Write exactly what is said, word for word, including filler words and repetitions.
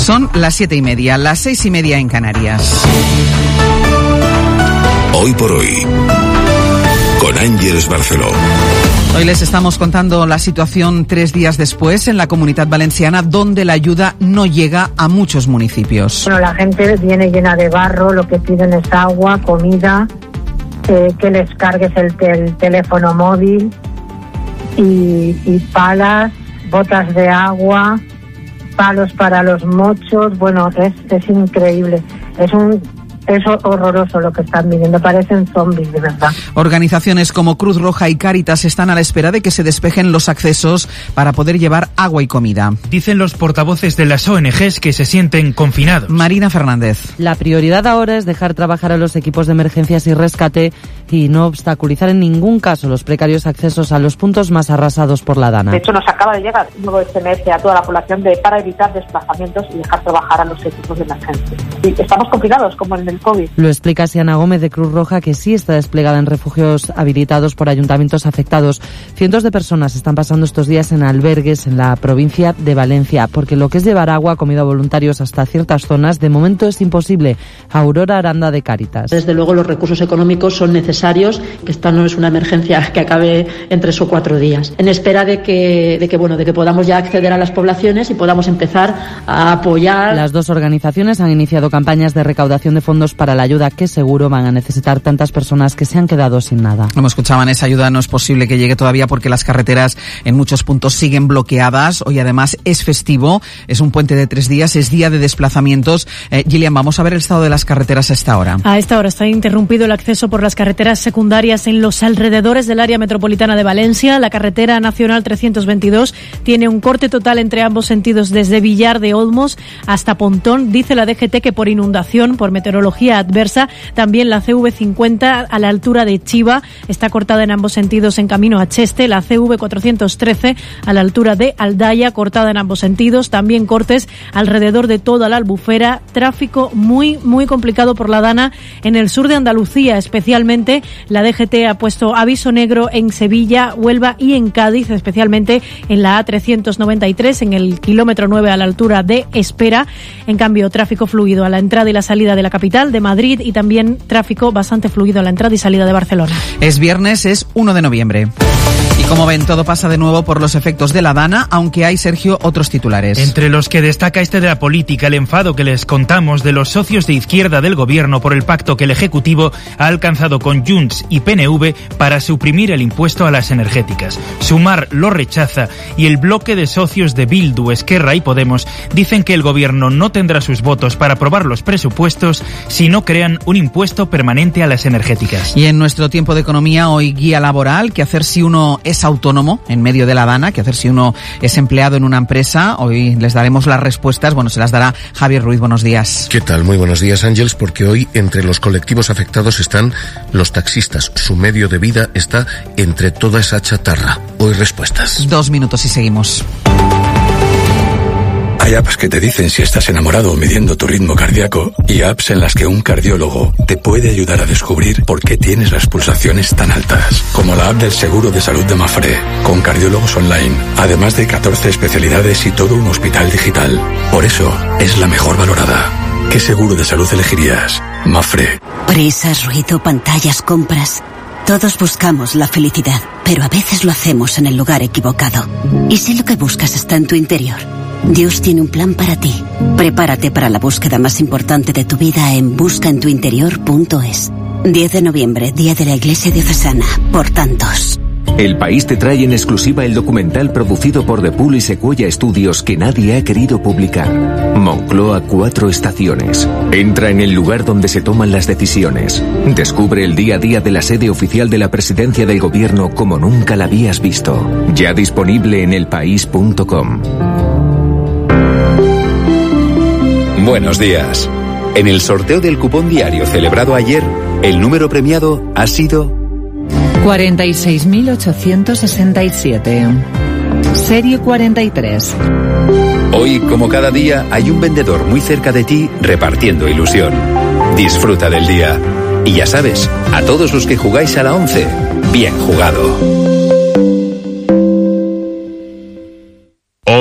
Son las siete y media, las seis y media en Canarias. Hoy por hoy, con Ángeles Barceló. Hoy les estamos contando la situación tres días después en la Comunidad Valenciana, donde la ayuda no llega a muchos municipios. Bueno, la gente viene llena de barro, lo que piden es agua, comida, eh, que les cargues el, el teléfono móvil y, y palas, botas de agua, palos para los mochos. Bueno, es, es increíble. Es un... Es horroroso lo que están viviendo, parecen zombies, de verdad. Organizaciones como Cruz Roja y Cáritas están a la espera de que se despejen los accesos para poder llevar agua y comida. Dicen los portavoces de las O N Ges que se sienten confinados. Marina Fernández. La prioridad ahora es dejar trabajar a los equipos de emergencias y rescate y no obstaculizar en ningún caso los precarios accesos a los puntos más arrasados por la Dana. De hecho, nos acaba de llegar un nuevo S M S a toda la población de para evitar desplazamientos y dejar trabajar a los equipos de emergencia. Sí, estamos confinados, como en el COVID. Lo explica Siana Gómez de Cruz Roja, que sí está desplegada en refugios habilitados por ayuntamientos afectados. Cientos de personas están pasando estos días en albergues en la provincia de Valencia, porque lo que es llevar agua, comida a voluntarios hasta ciertas zonas, de momento es imposible. Aurora Aranda de Cáritas. Desde luego los recursos económicos son necesarios, que esta no es una emergencia que acabe en tres o cuatro días. En espera de que, de que, bueno, de que podamos ya acceder a las poblaciones y podamos empezar a apoyar. Las dos organizaciones han iniciado campañas de recaudación de fondos para la ayuda que seguro van a necesitar tantas personas que se han quedado sin nada. Como escuchaban, esa ayuda no es posible que llegue todavía porque las carreteras en muchos puntos siguen bloqueadas. Hoy además es festivo, es un puente de tres días, es día de desplazamientos. Eh, Gillian, vamos a ver el estado de las carreteras a esta hora. A esta hora está interrumpido el acceso por las carreteras secundarias en los alrededores del área metropolitana de Valencia. La carretera nacional trescientos veintidós tiene un corte total entre ambos sentidos desde Villar de Olmos hasta Pontón. Dice la D G T que por inundación, por meteorología adversa. También la C V cincuenta a la altura de Chiva está cortada en ambos sentidos en camino a Cheste. La C V cuatrocientos trece a la altura de Aldaya, cortada en ambos sentidos. También cortes alrededor de toda la Albufera. Tráfico muy, muy complicado por la Dana en el sur de Andalucía, especialmente. La D G T ha puesto aviso negro en Sevilla, Huelva y en Cádiz, especialmente en la A trescientos noventa y tres, en el kilómetro nueve a la altura de Espera. En cambio, tráfico fluido a la entrada y la salida de la capital, de Madrid, y también tráfico bastante fluido a la entrada y salida de Barcelona. Es viernes, es uno de noviembre. Y como ven, todo pasa de nuevo por los efectos de la Dana, aunque hay, Sergio, otros titulares. Entre los que destaca este de la política, el enfado que les contamos de los socios de izquierda del gobierno por el pacto que el Ejecutivo ha alcanzado con Junts y P N V para suprimir el impuesto a las energéticas. Sumar lo rechaza y el bloque de socios de Bildu, Esquerra y Podemos dicen que el gobierno no tendrá sus votos para aprobar los presupuestos si no crean un impuesto permanente a las energéticas. Y en nuestro tiempo de economía, hoy guía laboral, qué hacer si uno es autónomo en medio de la Dana, qué hacer si uno es empleado en una empresa. Hoy les daremos las respuestas, bueno, se las dará Javier Ruiz. Buenos días. ¿Qué tal? Muy buenos días, Ángeles, porque hoy entre los colectivos afectados están los taxistas. Su medio de vida está entre toda esa chatarra. Hoy respuestas. Dos minutos y seguimos. Hay apps que te dicen si estás enamorado o midiendo tu ritmo cardíaco y apps en las que un cardiólogo te puede ayudar a descubrir por qué tienes las pulsaciones tan altas. Como la app del Seguro de Salud de Mafre, con cardiólogos online, además de catorce especialidades y todo un hospital digital. Por eso es la mejor valorada. ¿Qué seguro de salud elegirías? Mafre. Prisas, ruido, pantallas, compras. Todos buscamos la felicidad, pero a veces lo hacemos en el lugar equivocado. Y si lo que buscas está en tu interior, Dios tiene un plan para ti. Prepárate para la búsqueda más importante de tu vida en busca en tu interior punto es. diez de noviembre, Día de la Iglesia Diocesana, por tantos. El País te trae en exclusiva el documental producido por The Pool y Sequoia Studios que nadie ha querido publicar. Moncloa, cuatro estaciones. Entra en el lugar donde se toman las decisiones. Descubre el día a día de la sede oficial de la presidencia del gobierno como nunca la habías visto. Ya disponible en el país punto com. Buenos días. En el sorteo del cupón diario celebrado ayer, el número premiado ha sido cuarenta y seis mil ochocientos sesenta y siete. Serie cuarenta y tres. Hoy, como cada día, hay un vendedor muy cerca de ti repartiendo ilusión. Disfruta del día. Y ya sabes, a todos los que jugáis a la once, bien jugado.